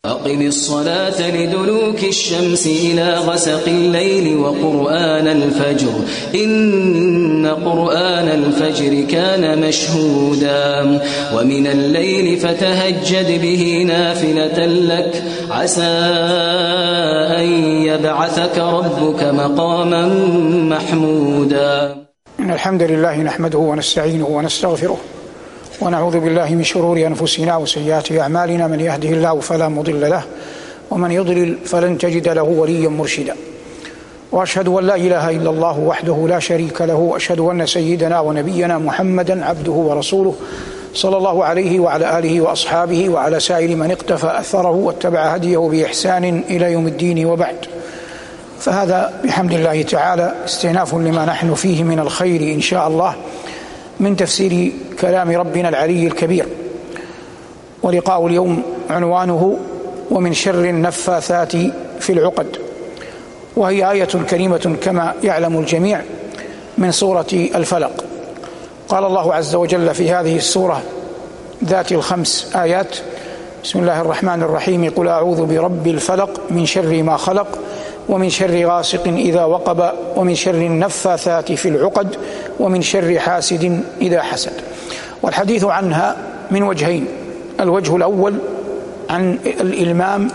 أقم الصلاة لدلوك الشمس إلى غسق الليل وقرآن الفجر إن قرآن الفجر كان مشهودا ومن الليل فتهجد به نافلة لك عسى أن يبعثك ربك مقاما محمودا. إن الحمد لله نحمده ونستعينه ونستغفره ونعوذ بالله من شرور أنفسنا وسيئات أعمالنا، من يهده الله فلا مضل له ومن يضلل فلن تجد له وليا مرشدا. وأشهد أن لا إله إلا الله وحده لا شريك له، وأشهد أن سيدنا ونبينا محمدا عبده ورسوله صلى الله عليه وعلى آله وأصحابه وعلى سائر من اقتفى أثره واتبع هديه بإحسان إلى يوم الدين. وبعد، فهذا بحمد الله تعالى استئناف لما نحن فيه من الخير إن شاء الله من تفسير كلام ربنا العلي الكبير. ولقاء اليوم عنوانه ومن شر النفاثات في العقد، وهي آية كريمة كما يعلم الجميع من سورة الفلق. قال الله عز وجل في هذه السورة ذات الخمس آيات: بسم الله الرحمن الرحيم، قل أعوذ برب الفلق من شر ما خلق ومن شر غاسق إذا وقب ومن شر النفاثات في العقد ومن شر حاسد إذا حسد. والحديث عنها من وجهين: الوجه الأول عن الإلمام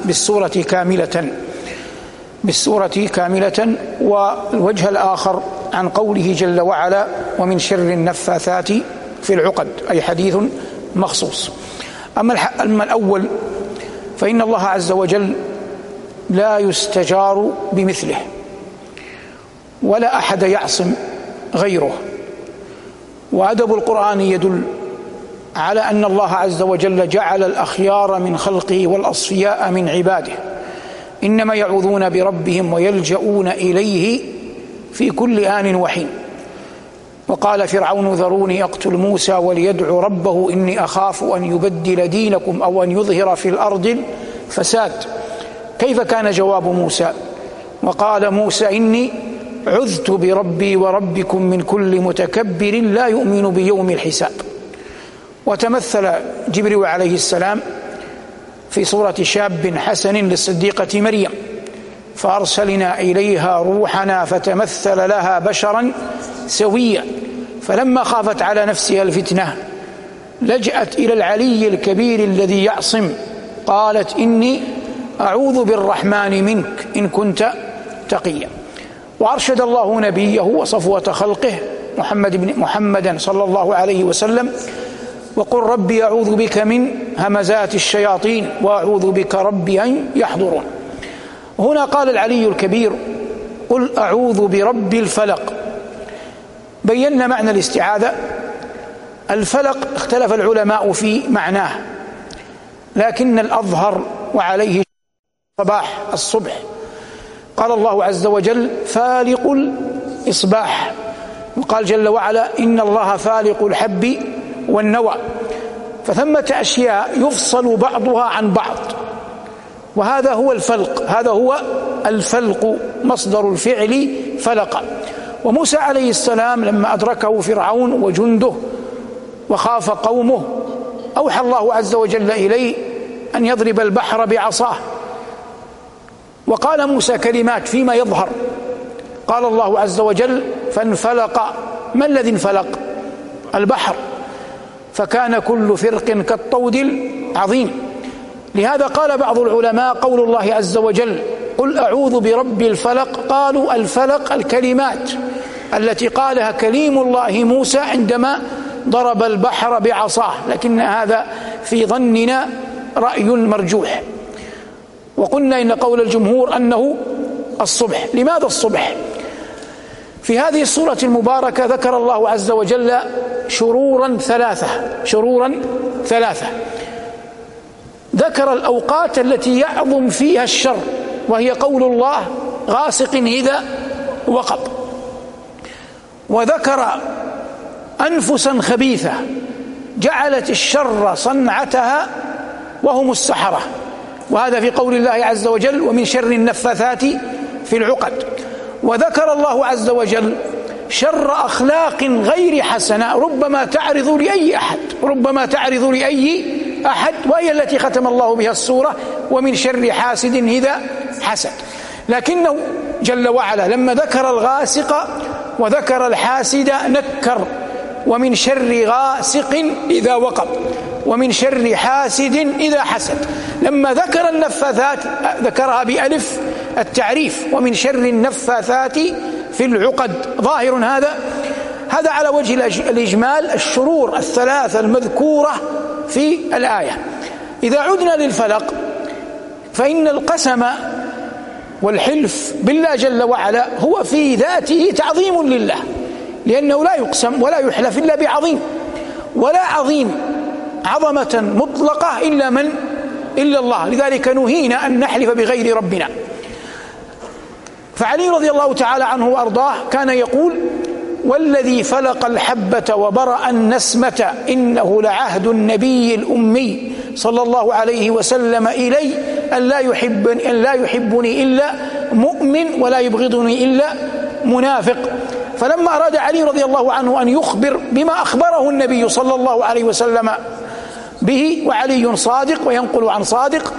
بالسورة كاملة، والوجه الآخر عن قوله جل وعلا ومن شر النفاثات في العقد، أي حديث مخصوص. أما الأول فإن الله عز وجل لا يستجار بمثله ولا أحد يعصم غيره. وأدب القرآن يدل على أن الله عز وجل جعل الأخيار من خلقه والأصفياء من عباده إنما يعوذون بربهم ويلجؤون إليه في كل آن وحين. وقال فرعون ذروني أقتل موسى وليدعو ربه إني أخاف أن يبدل دينكم أو أن يظهر في الأرض الفساد. كيف كان جواب موسى؟ وقال موسى إني عذت بربي وربكم من كل متكبر لا يؤمن بيوم الحساب. وتمثل جبريل عليه السلام في صورة شاب حسن للصديقة مريم، فأرسلنا إليها روحنا فتمثل لها بشرا سويا، فلما خافت على نفسها الفتنة لجأت إلى العلي الكبير الذي يعصم، قالت إني أعوذ بالرحمن منك إن كنت تقيا. وأرشد الله نبيه وصفوة خلقه محمدا صلى الله عليه وسلم: وقل ربي أعوذ بك من همزات الشياطين وأعوذ بك ربي أن يحضرون. هنا قال العلي الكبير: قل أعوذ برب الفلق. بينا معنى الاستعاذة. الفلق اختلف العلماء في معناه، لكن الأظهر وعليه الصبح. قال الله عز وجل: فالق الإصباح. وقال جل وعلا: إن الله فالق الحب والنوى. فثمة أشياء يفصل بعضها عن بعض، وهذا هو الفلق. هذا هو الفلق، مصدر الفعل فلق. وموسى عليه السلام لما أدركه فرعون وجنده وخاف قومه أوحى الله عز وجل إليه أن يضرب البحر بعصاه، وقال موسى كلمات فيما يظهر. قال الله عز وجل: فانفلق. ما الذي انفلق؟ البحر، فكان كل فرق كالطود العظيم. لهذا قال بعض العلماء: قول الله عز وجل قل أعوذ برب الفلق، قالوا الفلق الكلمات التي قالها كليم الله موسى عندما ضرب البحر بعصاه، لكن هذا في ظننا رأي مرجوح. وقلنا إن قول الجمهور أنه الصبح. لماذا الصبح؟ في هذه السورة المباركة ذكر الله عز وجل شرورا ثلاثة. ذكر الأوقات التي يعظم فيها الشر، وهي قول الله غاسق إذا وقب. وذكر أنفسا خبيثة جعلت الشر صنعتها وهم السحرة، وهذا في قول الله عز وجل ومن شر النفاثات في العقد. وذكر الله عز وجل شر أخلاق غير حسنة ربما تعرض لأي أحد، وهي التي ختم الله بها السورة ومن شر حاسد إذا حسد. لكنه جل وعلا لما ذكر الغاسق وذكر الحاسد نكر: ومن شر غاسق إذا وقب ومن شر حاسد إذا حسد. لما ذكر النفاثات ذكرها بألف التعريف: ومن شر النفاثات في العقد. ظاهر هذا على وجه الإجمال الشرور الثلاثة المذكورة في الآية. إذا عدنا للفلق فإن القسم والحلف بالله جل وعلا هو في ذاته تعظيم لله، لأنه لا يقسم ولا يحلف إلا بعظيم، ولا عظيم عظمة مطلقة إلا الله، لذلك نهينا أن نحلف بغير ربنا. فعلي رضي الله تعالى عنه وأرضاه كان يقول: والذي فلق الحبة وبرأ النسمة إنه لعهد النبي الأمي صلى الله عليه وسلم إلي أن لا يحبني إلا مؤمن ولا يبغضني إلا منافق. فلما أراد علي رضي الله عنه أن يخبر بما أخبره النبي صلى الله عليه وسلم به، وعلي صادق وينقل عن صادق،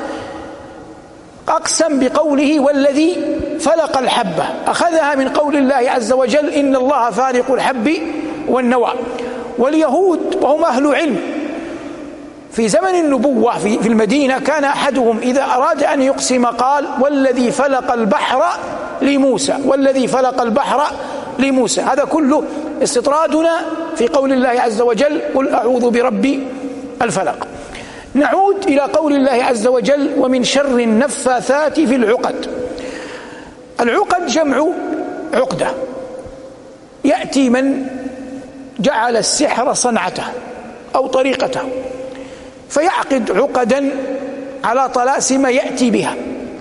أقسم بقوله: والذي فلق الحبة، أخذها من قول الله عز وجل: إن الله فالق الحب والنوى. واليهود وهم أهل علم في زمن النبوة في المدينة كان أحدهم إذا أراد أن يقسم قال: والذي فلق البحر لموسى، والذي فلق البحر لموسى. هذا كله استطرادنا في قول الله عز وجل: قل أعوذ برب الفلق. نعود إلى قول الله عز وجل: ومن شر النفاثات في العقد. العقد جمع عقدة. يأتي من جعل السحر صنعته أو طريقته فيعقد عقدا على طلاسم يأتي بها،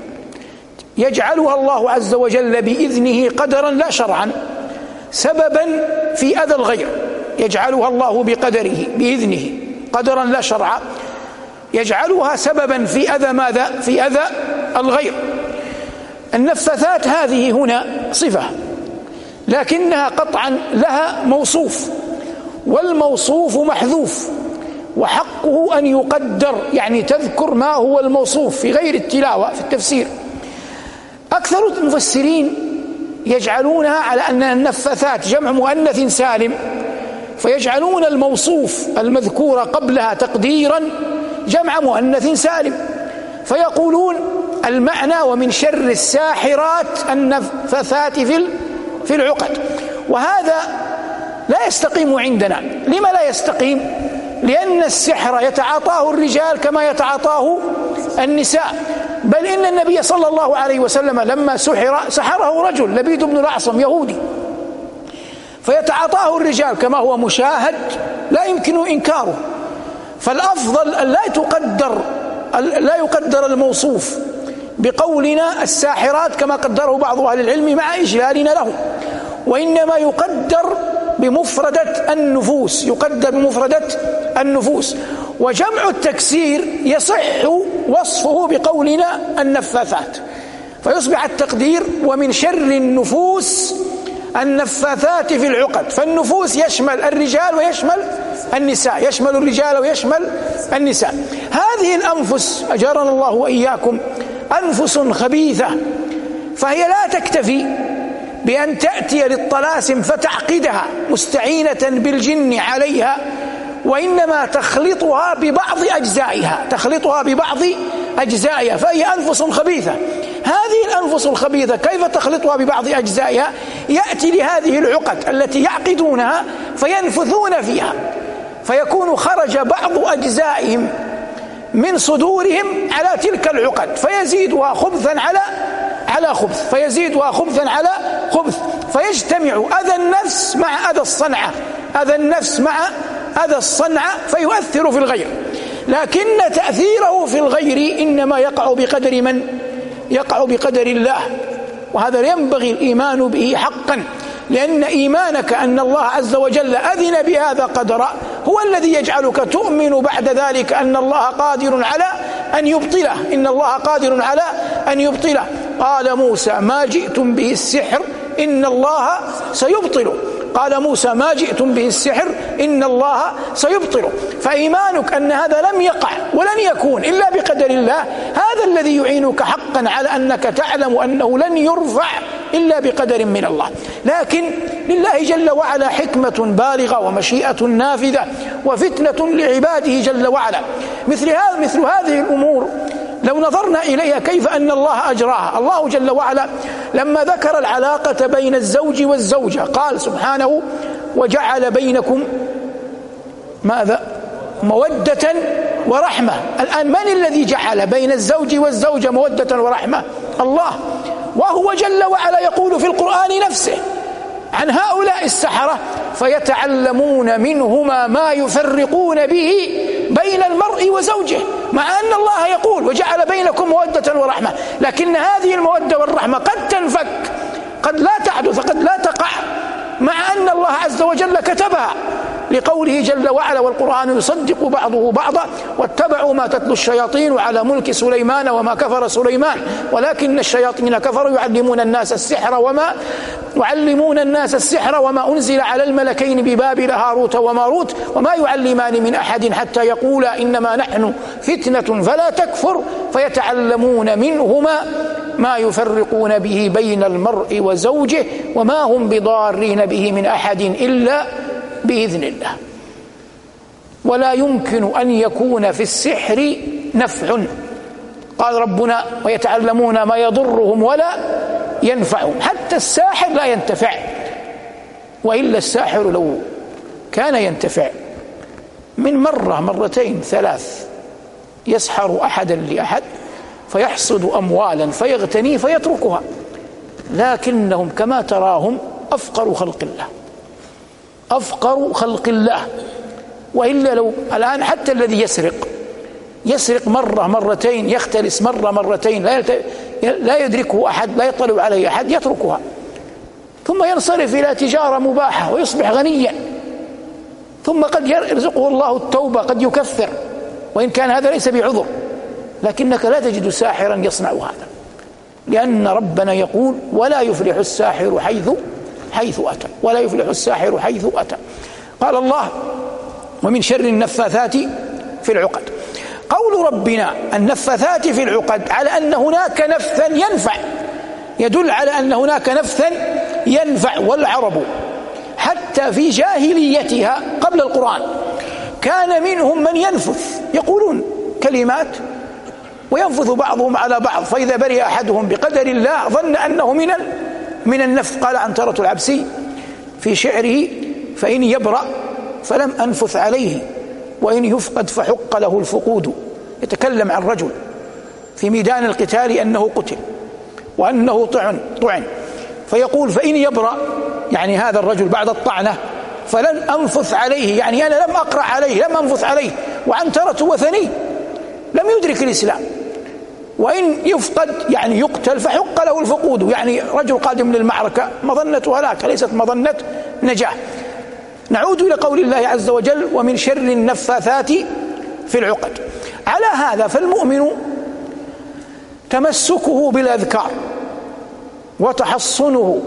يجعلها الله عز وجل بإذنه قدرا لا شرعا سببا في أذى الغير، يجعلها الله بقدره بإذنه قدرا لا شرعا، يجعلها سببا في أذى ماذا؟ في أذى الغير. النفاثات هذه هنا صفة، لكنها قطعا لها موصوف، والموصوف محذوف، وحقه أن يقدر، يعني تذكر ما هو الموصوف في غير التلاوة في التفسير. أكثر المفسرين يجعلونها على أن النفاثات جمع مؤنث سالم، فيجعلون الموصوف المذكور قبلها تقديرا جمع مؤنث سالم، فيقولون المعنى: ومن شر الساحرات النفاثات في العقد. وهذا لا يستقيم عندنا. لما لا يستقيم؟ لأن السحر يتعاطاه الرجال كما يتعاطاه النساء، بل إن النبي صلى الله عليه وسلم لما سحره رجل لبيد بن الأعصم يهودي، فيتعاطاه الرجال كما هو مشاهد لا يمكن إنكاره. فالأفضل أن لا يقدر الموصوف بقولنا الساحرات كما قدره بعض أهل العلم مع إجلالنا له، وإنما يقدر بمفردة النفوس، يقدر بمفردة النفوس. وجمع التكسير يصح وصفه بقولنا النفاثات، فيصبح التقدير: ومن شر النفوس النفاثات في العقد. فالنفوس يشمل الرجال ويشمل النساء، يشمل الرجال ويشمل النساء. هذه الأنفس أجارنا الله وإياكم أنفس خبيثة، فهي لا تكتفي بأن تأتي للطلاسم فتعقدها مستعينة بالجن عليها، وإنما تخلطها ببعض أجزائها، فهي أنفس خبيثة. هذه الأنفس الخبيثة كيف تخلطها ببعض أجزائها؟ يأتي لهذه العقد التي يعقدونها فينفثون فيها، فيكون خرج بعض أجزائهم من صدورهم على تلك العقد، فيزيدها خبثا على خبث، فيزيدها خبثا على خبث، فيجتمع أذى النفس مع أذى الصنعة، أذى النفس مع أذى الصنعة، فيؤثر في الغير. لكن تأثيره في الغير إنما يقع بقدر من؟ يقع بقدر الله، وهذا ينبغي الإيمان به حقا، لأن إيمانك أن الله عز وجل أذن بهذا قدرا هو الذي يجعلك تؤمن بعد ذلك أن الله قادر على أن يبطله، إن الله قادر على أن يبطله. قال موسى: ما جئتم به السحر إن الله سيبطله. قال موسى ما جئتم به السحر إن الله سيبطله. فإيمانك أن هذا لم يقع ولن يكون إلا بقدر الله هذا الذي يعينك حقا على أنك تعلم أنه لن يرفع إلا بقدر من الله. لكن لله جل وعلا حكمة بالغة ومشيئة نافذة وفتنة لعباده جل وعلا. مثل هذه الأمور لو نظرنا إليها كيف أن الله أجراها. الله جل وعلا لما ذكر العلاقة بين الزوج والزوجة قال سبحانه وجعل بينكم ماذا؟ مودة ورحمة. الآن من الذي جعل بين الزوج والزوجة مودة ورحمة؟ الله. وهو جل وعلا يقول في القرآن نفسه عن هؤلاء السحرة فيتعلمون منهما ما يفرقون به بين المرء وزوجه، مع أن الله يقول وجعل بينكم مودة ورحمة، لكن هذه المودة والرحمة قد تنفك، قد لا تحدث، قد لا تقع، مع أن الله عز وجل كتبها لقوله جل وعلا والقرآن يصدق بعضه بعضا واتبعوا ما تتلو الشياطين على ملك سليمان وما كفر سليمان ولكن الشياطين كفروا يعلمون الناس السحر وما أنزل على الملكين ببابل هاروت وماروت وما يعلمان من أحد حتى يقولا إنما نحن فتنة فلا تكفر فيتعلمون منهما ما يفرقون به بين المرء وزوجه وما هم بضارين به من أحد إلا بإذن الله. ولا يمكن أن يكون في السحر نفع. قال ربنا ويتعلمون ما يضرهم ولا ينفعهم. حتى الساحر لا ينتفع، وإلا الساحر لو كان ينتفع من مرة مرتين ثلاث يسحر أحدا لأحد فيحصد أموالا فيغتني فيتركها، لكنهم كما تراهم أفقر خلق الله. وإلا لو الآن حتى الذي يسرق مرة مرتين، يختلس مرة مرتين، لا يدركه أحد، لا يطلع عليه أحد، يتركها ثم ينصرف إلى تجارة مباحة ويصبح غنيا، ثم قد يرزقه الله التوبة، قد يكفر، وإن كان هذا ليس بعذر، لكنك لا تجد ساحرا يصنع هذا، لأن ربنا يقول ولا يفلح الساحر حيث أتى، ولا يفلح الساحر حيث أتى. قال الله ومن شر النفاثات في العقد. قول ربنا النفاثات في العقد على أن هناك نفثا ينفع، يدل على أن هناك نفثا ينفع. والعرب حتى في جاهليتها قبل القرآن كان منهم من ينفث، يقولون كلمات وينفث بعضهم على بعض، فإذا برئ أحدهم بقدر الله ظن أنه من النفث. قال عنترة العبسي في شعره فإن يبرأ فلم أنفث عليه وإن يفقد فحق له الفقود. يتكلم عن رجل في ميدان القتال أنه قتل وأنه طعن، فيقول فإن يبرأ يعني هذا الرجل بعد الطعنة فلن أنفث عليه، يعني أنا لم أقرأ عليه، لم أنفث عليه، وعنترة وثني لم يدرك الإسلام. وإن يفقد يعني يقتل فحق له الفقود، يعني رجل قادم للمعركة مظنة هلاك ليست مظنة نجاة. نعود إلى قول الله عز وجل ومن شر النفاثات في العقد. على هذا فالمؤمن تمسكه بالأذكار وتحصنه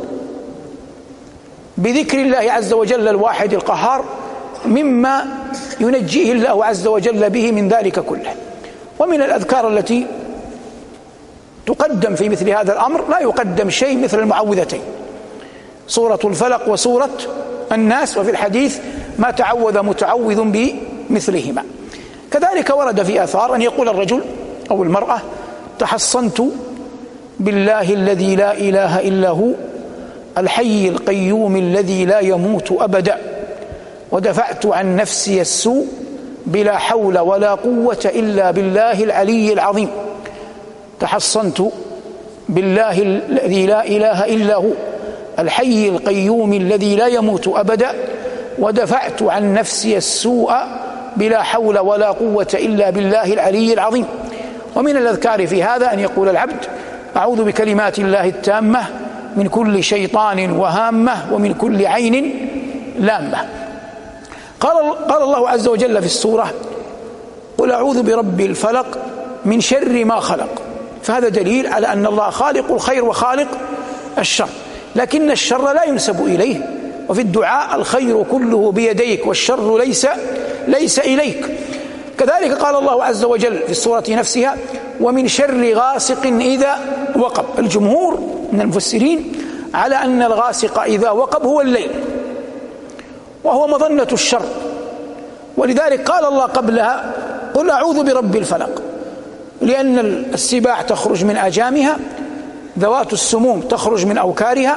بذكر الله عز وجل الواحد القهار مما ينجيه الله عز وجل به من ذلك كله. ومن الأذكار التي تقدم في مثل هذا الأمر لا يقدم شيء مثل المعوذتين، سورة الفلق وسورة الناس، وفي الحديث ما تعوذ متعوذ بمثلهما. كذلك ورد في آثار أن يقول الرجل أو المرأة تحصنت بالله الذي لا إله إلا هو الحي القيوم الذي لا يموت أبدا ودفعت عن نفسي السوء بلا حول ولا قوة إلا بالله العلي العظيم. تحصنت بالله الذي لا إله إلا هو الحي القيوم الذي لا يموت أبدا ودفعت عن نفسي السوء بلا حول ولا قوة إلا بالله العلي العظيم. ومن الأذكار في هذا أن يقول العبد أعوذ بكلمات الله التامة من كل شيطان وهامة ومن كل عين لامة. قال الله عز وجل في السورة قل أعوذ برب الفلق من شر ما خلق، فهذا دليل على أن الله خالق الخير وخالق الشر، لكن الشر لا ينسب إليه وفي الدعاء الخير كله بيديك والشر ليس إليك. كذلك قال الله عز وجل في السورة نفسها: ومن شر غاسق إذا وقب. الجمهور من المفسرين على أن الغاسق إذا وقب هو الليل، وهو مظنة الشر، ولذلك قال الله قبلها: قل أعوذ برب الفلق، لأن السباع تخرج من أجامها، ذوات السموم تخرج من أوكارها،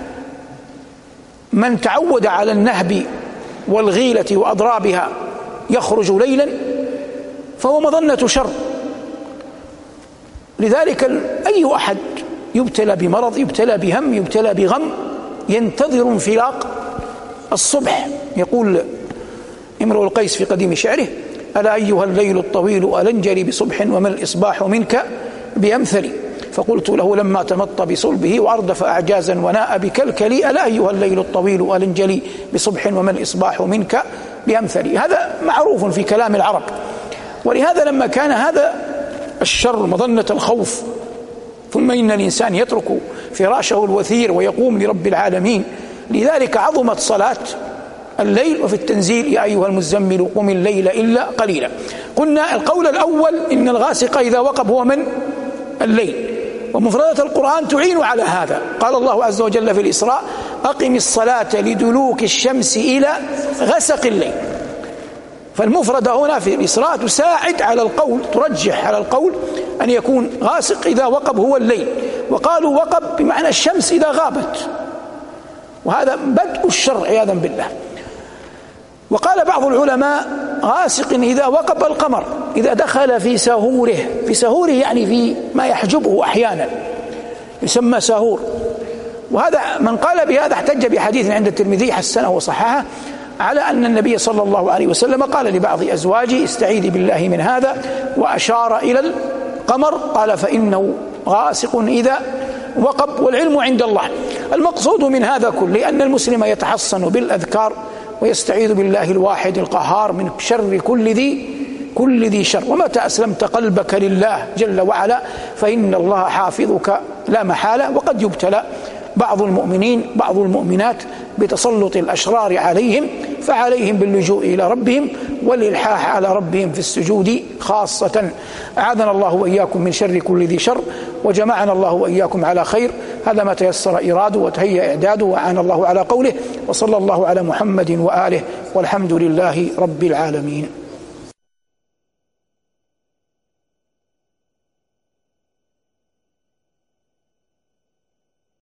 من تعود على النهب والغيلة وأضرابها يخرج ليلا، فهو مظنة شر. لذلك أي أحد يبتلى بمرض، يبتلى بهم، يبتلى بغم، ينتظر انفلاق الصبح. يقول امرؤ القيس في قديم شعره: ألا أيها الليل الطويل ألنجلي بصبح وما الإصباح منك بأمثل. فقلت له لما تمط بصلبه وأردف أعجازا وناء بكلكلي: ألا أيها الليل الطويل ألنجلي بصبح وما الإصباح منك بأمثل. هذا معروف في كلام العرب. ولهذا لما كان هذا الشر مظنة الخوف، ثم إن الإنسان يترك فراشه الوثير ويقوم لرب العالمين، لذلك عظمت صلاة الليل. وفي التنزيل: يا أيها المزمل قم الليل إلا قليلا. قلنا القول الأول إن الغاسق إذا وقب هو من الليل، ومفردات القرآن تعين على هذا. قال الله عز وجل في الإسراء: أقم الصلاة لدلوك الشمس إلى غسق الليل. فالمفردة هنا في الإسراء تساعد على القول، ترجح على القول أن يكون غاسق إذا وقب هو الليل. وقالوا وقب بمعنى الشمس إذا غابت، وهذا بدء الشر عياذا بالله. وقال بعض العلماء: غاسق إذا وقب القمر إذا دخل في سهوره. في سهوره يعني في ما يحجبه أحيانا، يسمى سهور. وهذا من قال بهذا احتج بحديث عند الترمذي حسنه وصححه على أن النبي صلى الله عليه وسلم قال لبعض أزواجه: استعيذي بالله من هذا، وأشار إلى القمر، قال: فإنه غاسق إذا وقب، والعلم عند الله. المقصود من هذا كله أن المسلم يتحصن بالأذكار ويستعيذ بالله الواحد القهار من شر كل ذي شر. ومتى أسلمت قلبك لله جل وعلا فإن الله حافظك لا محالة. وقد يبتلى بعض المؤمنين بعض المؤمنات بتسلط الأشرار عليهم، فعليهم باللجوء إلى ربهم والإلحاح على ربهم في السجود خاصة. أعاذنا الله وإياكم من شر كل ذي شر، وجمعنا الله وإياكم على خير. هذا ما تيسر إراده وتهيأ إعداده، وعان الله على قوله. وصلى الله على محمد وآله، والحمد لله رب العالمين.